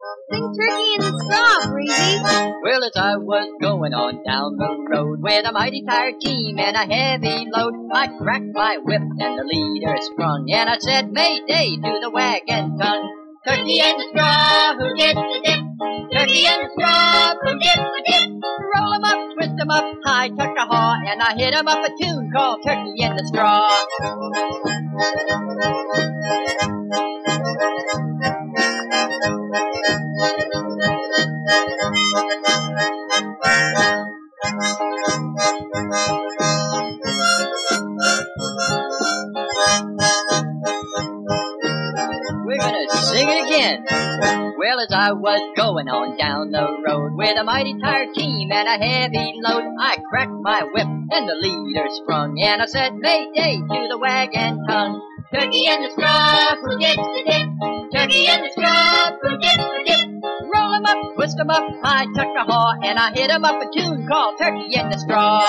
Sing Turkey in the Straw, Breezy. Well, as I was going on down the road with a mighty tired team and a heavy load, I cracked my whip and the leader sprung, and I said, Mayday to the wagon tongue. Turkey in the straw, who gets the dip? Turkey in the straw, who gets the dip? Roll 'em up, twist 'em up, high tuck a haw, and I hit 'em up a tune called Turkey in the Straw. We're gonna sing it again. Well, as I was going on down the road with a mighty tired team and a heavy load, I cracked my whip and the leader sprung, and I said, Mayday to the wagon tongue. Turkey in the straw, who gets the dip? Turkey in the straw, who gets the dip? Roll 'em up, twist 'em up, I tuck a haw, and I hit 'em up a tune called Turkey in the Straw.